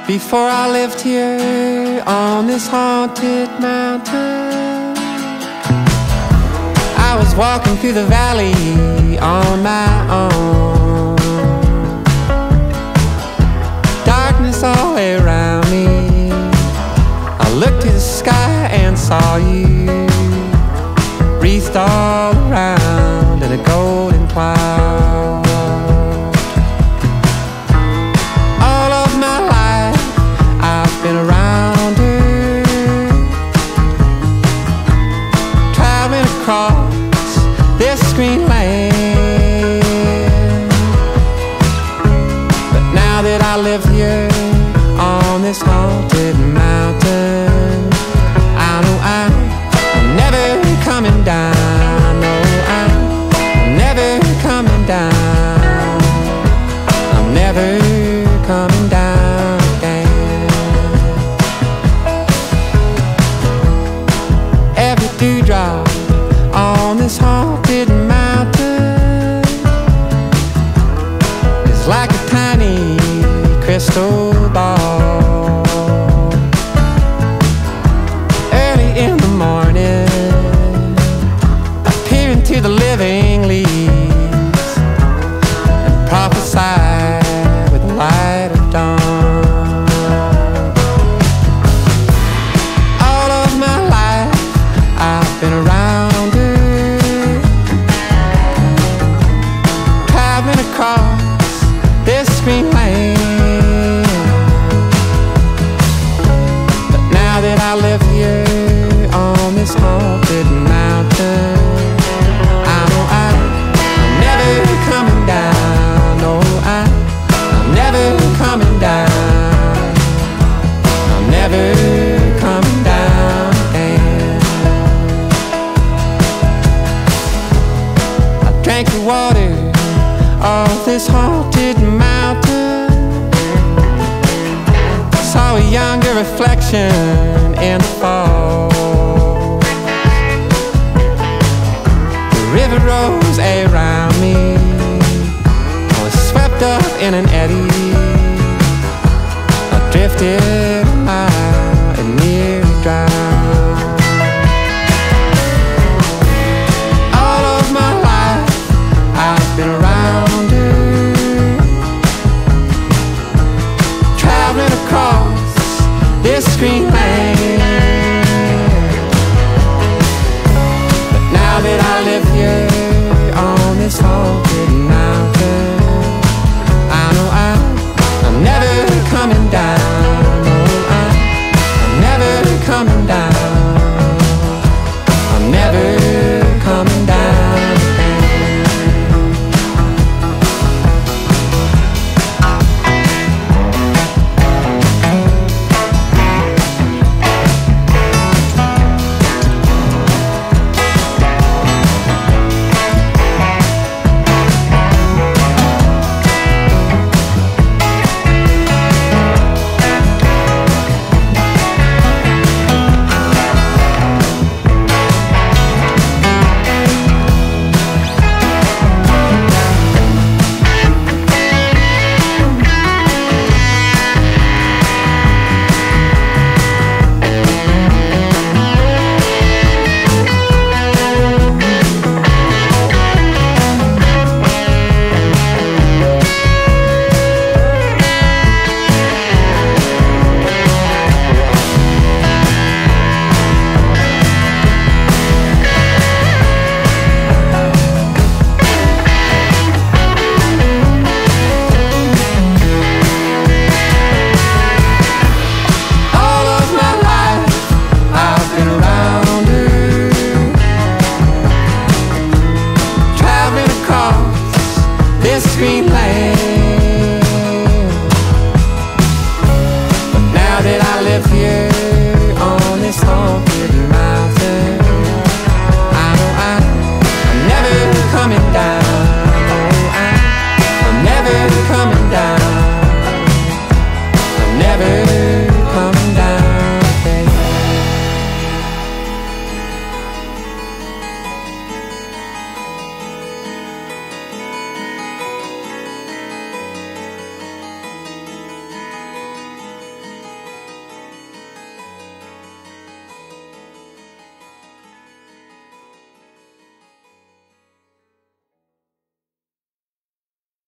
Before I lived here on this haunted mountain, I was walking through the valley on my own. Darkness all around me. I looked to the sky and saw you wreathed all around in a golden cloud. All of my life I've been around her, traveling across this green land. But now that I live here on this haunted mountain, I know I'm never coming down. No, I'm never coming down. I'm never coming down again. Every dewdrop on this haunted mountain is like a tiny crystal ball. Early in the morning, I peer into the living leaves and prophesy with the light of dawn. All of my life I've been around her, traveling across this green land. But now that I live here on this haunted mountain, I know I'm never coming down. No, I'm never coming down. I'm never coming down again. I drank the water of this haunted mountain, saw a younger reflection in the fall. The river rose around me, I was swept up in an eddy. I drifted a mile and nearly drowned. All of my life I've been around her, traveling across this green land. But now that I live here on this haunted mountain, I know I'm never coming down.